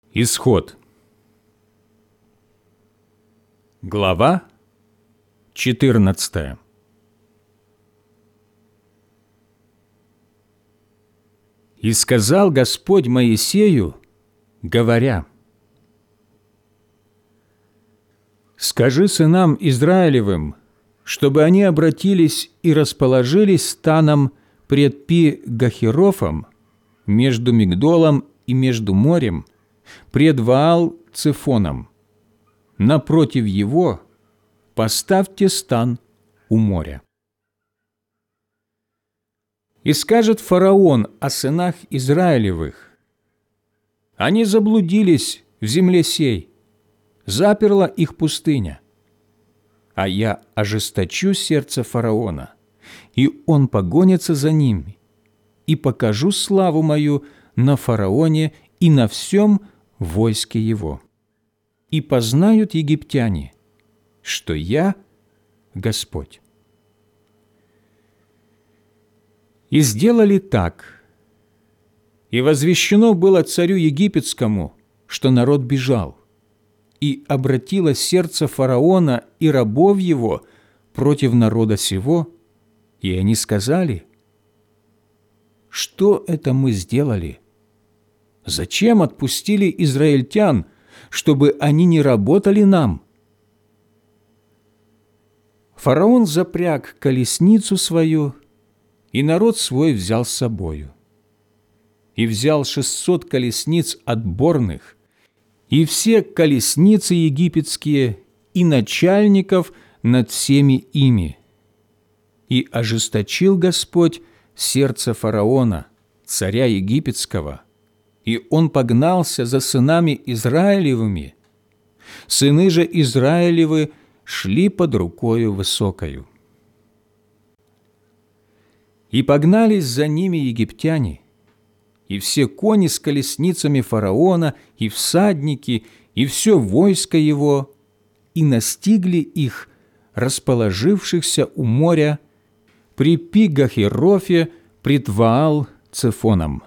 Исход. Глава 14. «И сказал Господь Моисею, говоря: скажи сынам Израилевым, чтобы они обратились и расположились станом пред Пи-Гахерофом, между Мигдолом и между морем, пред Ваал-Цефоном. Напротив его поставьте стан у моря. И скажет фараон о сынах Израилевых: они заблудились в земле сей, заперла их пустыня. А я ожесточу сердце фараона, и он погонится за ними, и покажу славу мою на фараоне и на всем войске его. И познают египтяне, что я Господь». И сделали так. И возвещено было царю египетскому, что народ бежал, и обратило сердце фараона и рабов его против народа сего, и они сказали: что это мы сделали? Зачем отпустили израильтян, чтобы они не работали нам? Фараон запряг колесницу свою, и народ свой взял с собою. И взял 600 колесниц отборных, и все колесницы египетские, и начальников над всеми ими. И ожесточил Господь сердце фараона, царя египетского, и он погнался за сынами Израилевыми. Сыны же Израилевы шли под рукою высокою. И погнались за ними египтяне, и все кони с колесницами фараона, и всадники, и все войско его, и настигли их, расположившихся у моря, при Пи-Гахерофе пред Ваал-Цефоном.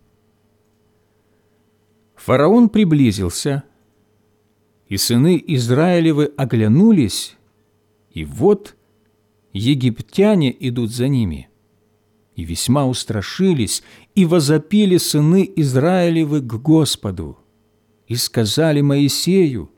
Фараон приблизился, и сыны Израилевы оглянулись, и вот египтяне идут за ними. И весьма устрашились, и возопили сыны Израилевы к Господу, и сказали Моисею: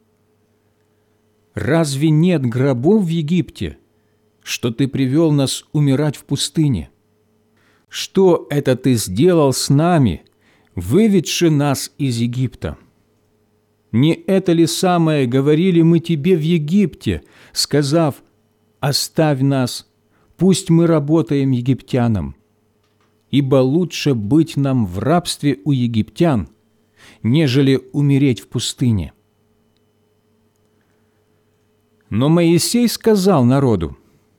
разве нет гробов в Египте, что ты привел нас умирать в пустыне? Что это ты сделал с нами, выведши нас из Египта? Не это ли самое говорили мы тебе в Египте, сказав: оставь нас, пусть мы работаем египтянам? Ибо лучше быть нам в рабстве у египтян, нежели умереть в пустыне. Но Моисей сказал народу: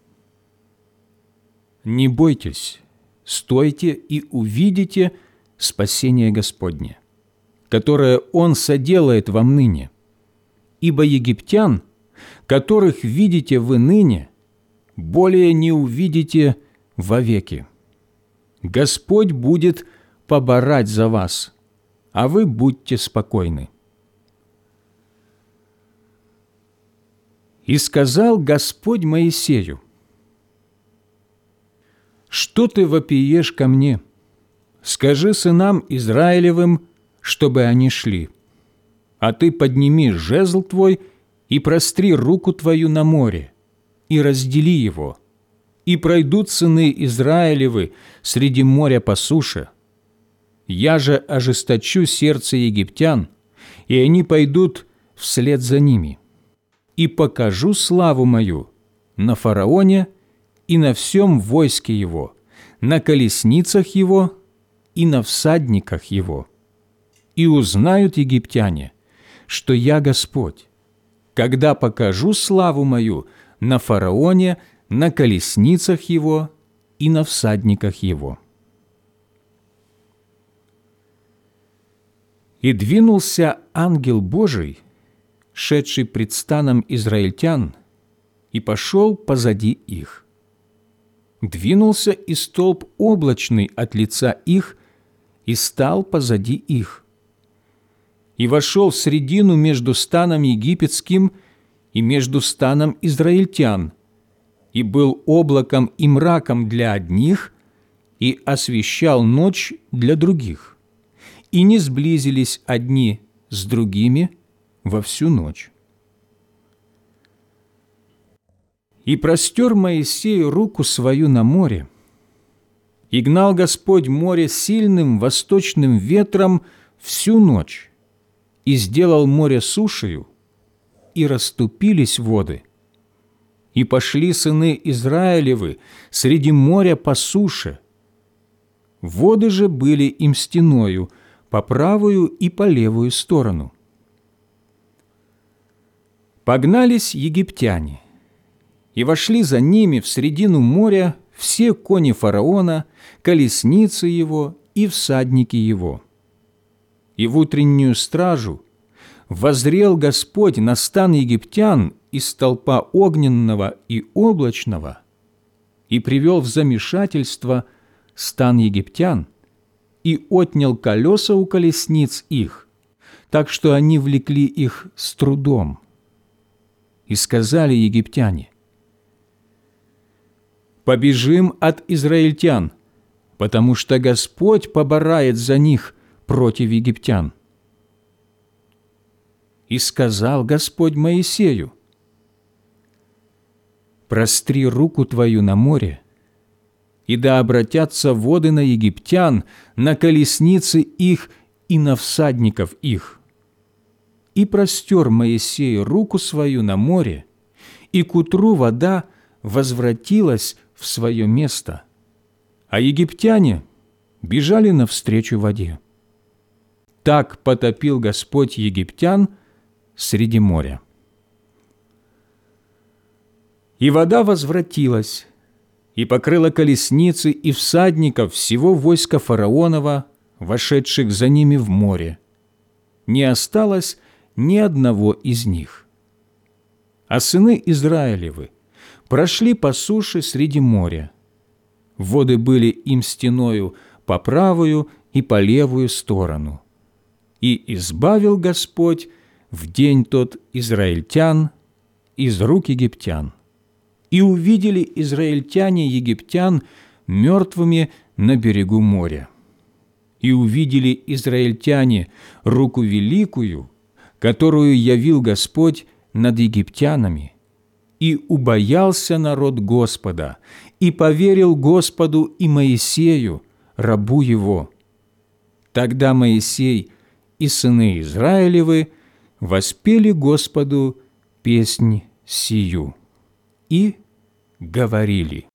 не бойтесь, стойте и увидите спасение Господне, которое Он соделает вам ныне. Ибо египтян, которых видите вы ныне, более не увидите вовеки. Господь будет поборать за вас, а вы будьте спокойны. И сказал Господь Моисею: что ты вопиешь ко мне? Скажи сынам Израилевым, чтобы они шли. А ты подними жезл твой и простри руку твою на море, и раздели его, и пройдут сыны Израилевы среди моря по суше. Я же ожесточу сердце египтян, и они пойдут вслед за ними. И покажу славу мою на фараоне и на всем войске его, на колесницах его и на всадниках его. И узнают египтяне, что я Господь, когда покажу славу мою на фараоне, на колесницах его и на всадниках его». И двинулся ангел Божий, шедший пред станом израильтян, и пошел позади их. Двинулся и столб облачный от лица их, и стал позади их. и вошел в средину между станом египетским и между станом израильтян, и был облаком и мраком для одних, и освещал ночь для других, и не сблизились одни с другими во всю ночь. И простер Моисей руку свою на море, и гнал Господь море сильным восточным ветром всю ночь, и сделал море сушею, и расступились воды. И пошли сыны Израилевы среди моря по суше. Воды же были им стеною по правую и по левую сторону. Погнались египтяне, и вошли за ними в средину моря все кони фараона, колесницы его и всадники его. И в утреннюю стражу воззрел Господь на стан египтян из столпа огненного и облачного и привел в замешательство стан египтян и отнял колеса у колесниц их, так что они влекли их с трудом. И сказали египтяне: «Побежим от израильтян, потому что Господь поборает за них против египтян». И сказал Господь Моисею: «Простри руку твою на море, и да обратятся воды на египтян, на колесницы их и на всадников их». И простер Моисей руку свою на море, и к утру вода возвратилась в свое место, а египтяне бежали навстречу воде. Так потопил Господь египтян среди моря. И вода возвратилась, и покрыла колесницы и всадников всего войска фараонова, вошедших за ними в море. Не осталось ни одного из них. А сыны Израилевы прошли по суше среди моря. Воды были им стеною по правую и по левую сторону. И избавил Господь в день тот израильтян из рук египтян. И увидели израильтяне египтян мертвыми на берегу моря. И увидели израильтяне руку великую, которую явил Господь над египтянами. И убоялся народ Господа, и поверил Господу и Моисею, рабу его. Тогда Моисей и сыны Израилевы воспели Господу песнь сию и говорили: